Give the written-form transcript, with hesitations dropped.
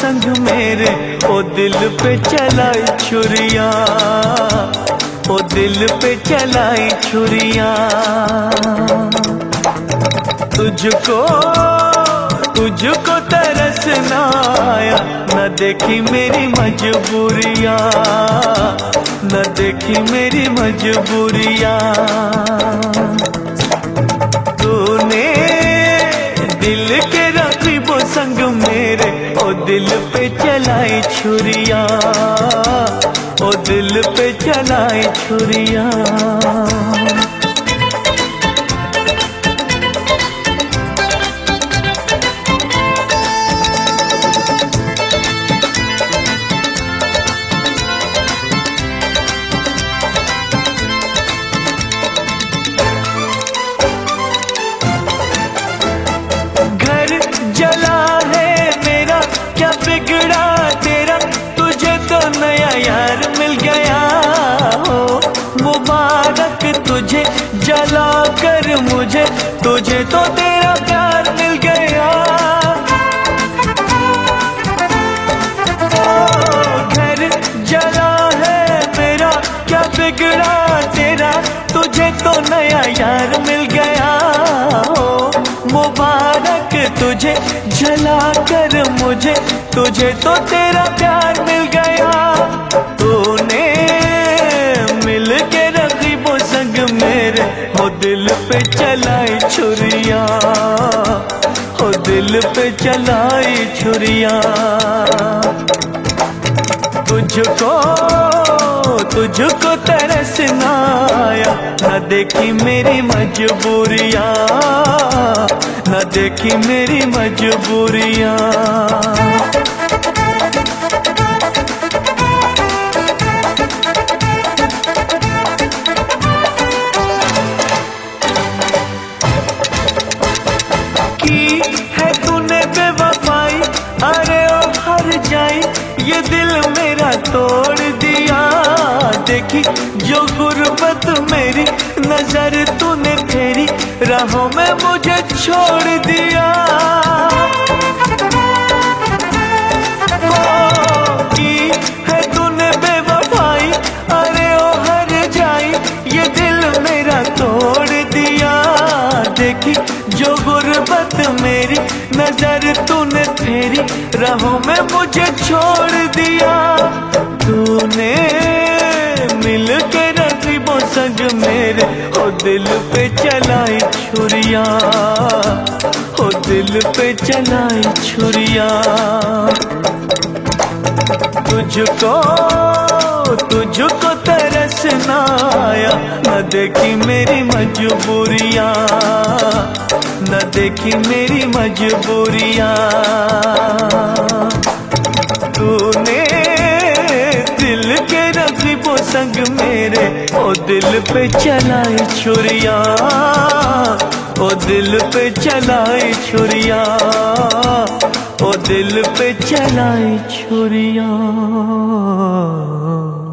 संग मेरे, ओ दिल पे चलाई छुरियां, ओ दिल पे चलाई छुरियां। तुझको तुझको तरस ना आया, न देखी मेरी मजबूरियां, न देखी मेरी मजबूरियां। तूने दिल के रकीबों संग मेरे, ओ दिल पे चलाई छुरियां, ओ दिल पे चलाई छुरियां। जला है मेरा, क्या बिगड़ा तेरा, तुझे तो नया यार मिल गया हो। मुबारक तुझे जला कर मुझे, तुझे तो तेरा प्यार मिल गया। घर जला है मेरा, क्या बिगड़ा तेरा, तुझे तो नया यार मिल गया हो। मुबारक तुझे जला कर मुझे, तुझे तो तेरा प्यार मिल गया। तूने मिल के रकीबों संग मेरे, हो दिल पे चलाई छुरियां, हो दिल पे चलाई छुरियां। तुझको तरस ना आया, न देखी मेरी मजबूरियां, न देखी मेरी मजबूरियां। की है तूने बेवफाई, अरे ओ हर जाई, ये दिल मेरा तोड़ दिया। देखी जो गुर्बत मेरी, नजर तूने फेरी, राहों में मुझे छोड़ दिया। की है तूने बेवफाई, अरे ओ हर जाई, ये दिल मेरा तोड़ दिया। देखी जो गुर्बत मेरी, नजर तूने फेरी, राहों में मुझे छोड़ दिया। तूने मिल के रकीबों संग मेरे, ओ दिल पे चलाई छुरियां, ओ दिल पे चलाई छुरियां। तुझको तरस ना आया, न देखी मेरी मजबूरियां, न देखी मेरी मजबूरियां। तूने दिल के रकीबों संग मेरे, ओ दिल पे चलाई छुरियां, ओ दिल पे चलाई छुरियां, ओ दिल पे चलाई छुरियां।